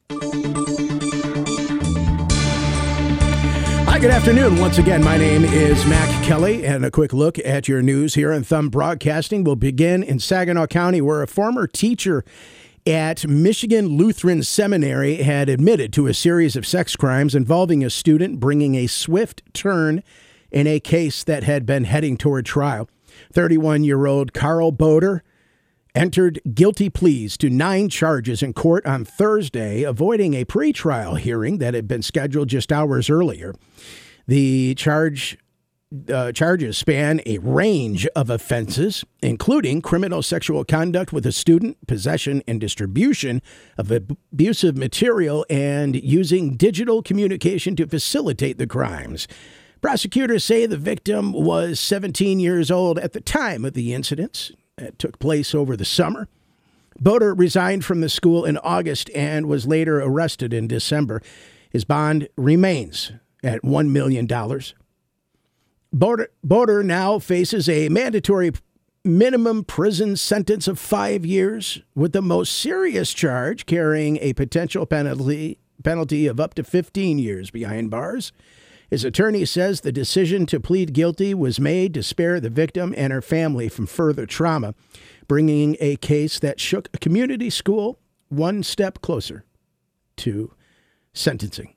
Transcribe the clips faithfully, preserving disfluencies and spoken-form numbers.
Hi, good afternoon. Once again, my name is Mac Kelly, and a quick look at your news here on Thumb Broadcasting will begin in Saginaw County, where a former teacher at Michigan Lutheran Seminary had admitted to a series of sex crimes involving a student, bringing a swift turn in a case that had been heading toward trial. thirty-one-year-old Carl Boder entered guilty pleas to nine charges in court on Thursday, avoiding a pretrial hearing that had been scheduled just hours earlier. The charge uh, charges span a range of offenses, including criminal sexual conduct with a student, possession and distribution of abusive material, and using digital communication to facilitate the crimes. Prosecutors say the victim was seventeen years old at the time of the incidents. It took place over the summer. Boder resigned from the school in August and was later arrested in December. His bond remains at one million dollars. Boder, Boder now faces a mandatory minimum prison sentence of five years, with the most serious charge carrying a potential penalty, penalty of up to fifteen years behind bars. His attorney says the decision to plead guilty was made to spare the victim and her family from further trauma, bringing a case that shook a community school one step closer to sentencing.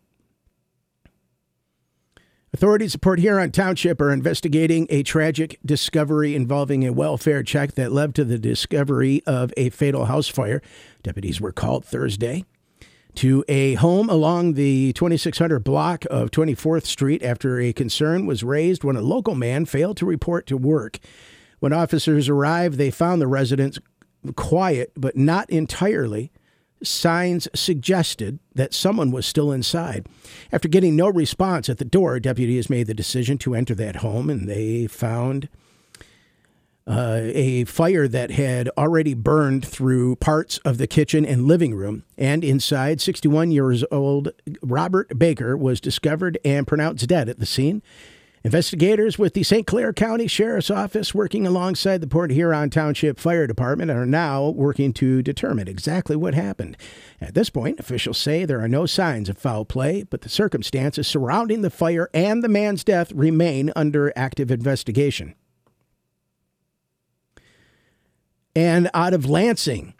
Authorities at Port Huron Township are investigating a tragic discovery involving a welfare check that led to the discovery of a fatal house fire. Deputies were called Thursday to a home along the twenty-six hundred block of twenty-fourth Street after a concern was raised when a local man failed to report to work. When officers arrived, they found the residence quiet, but not entirely. Signs suggested that someone was still inside. After getting no response at the door, deputies made the decision to enter that home, and they found Uh, a fire that had already burned through parts of the kitchen and living room. And inside, sixty-one years old Robert Baker was discovered and pronounced dead at the scene. Investigators with the Saint Clair County Sheriff's Office, working alongside the Port Huron Township Fire Department, are now working to determine exactly what happened. At this point, officials say there are no signs of foul play, but the circumstances surrounding the fire and the man's death remain under active investigation. And out of Lansing,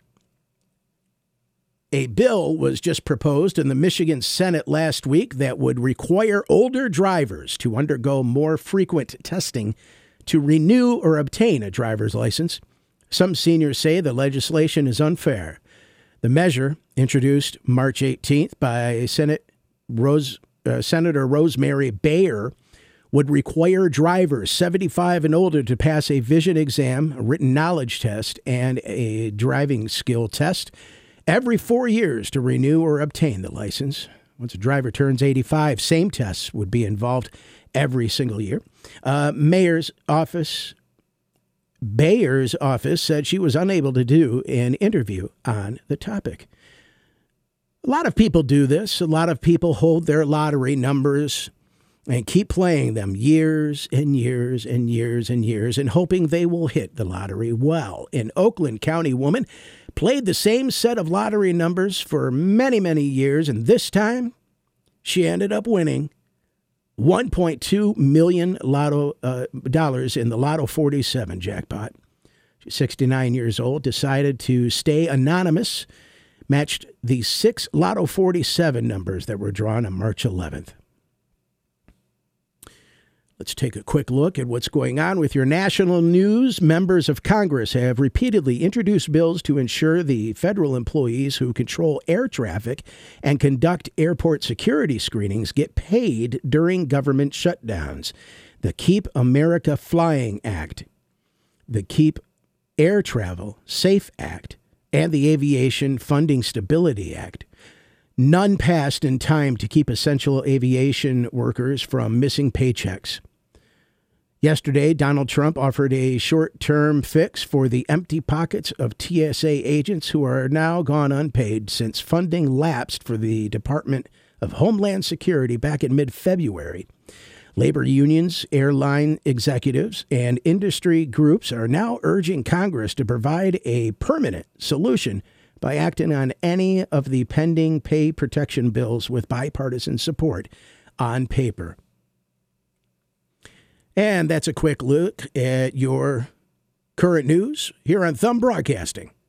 a bill was just proposed in the Michigan Senate last week that would require older drivers to undergo more frequent testing to renew or obtain a driver's license. Some seniors say the legislation is unfair. The measure, introduced March eighteenth by Senate Rose, uh, Senator Rosemary Bayer, would require drivers seventy-five and older to pass a vision exam, a written knowledge test, and a driving skill test every four years to renew or obtain the license. Once a driver turns eighty-five, same tests would be involved every single year. Uh, Mayor's office, Bayer's office said she was unable to do an interview on the topic. A lot of people do this. A lot of people hold their lottery numbers and keep playing them years and years and years and years and hoping they will hit the lottery. Well, an Oakland County woman played the same set of lottery numbers for many, many years, and this time she ended up winning one point two million dollars lotto, uh, dollars in the Lotto forty-seven jackpot. She's sixty-nine years old, decided to stay anonymous, matched the six Lotto forty-seven numbers that were drawn on March eleventh. Let's take a quick look at what's going on with your national news. Members of Congress have repeatedly introduced bills to ensure the federal employees who control air traffic and conduct airport security screenings get paid during government shutdowns. The Keep America Flying Act, the Keep Air Travel Safe Act, and the Aviation Funding Stability Act. None passed in time to keep essential aviation workers from missing paychecks. Yesterday, Donald Trump offered a short-term fix for the empty pockets of T S A agents who are now gone unpaid since funding lapsed for the Department of Homeland Security back in mid-February. Labor unions, airline executives, and industry groups are now urging Congress to provide a permanent solution by acting on any of the pending pay protection bills with bipartisan support on paper. And that's a quick look at your current news here on Thumb Broadcasting.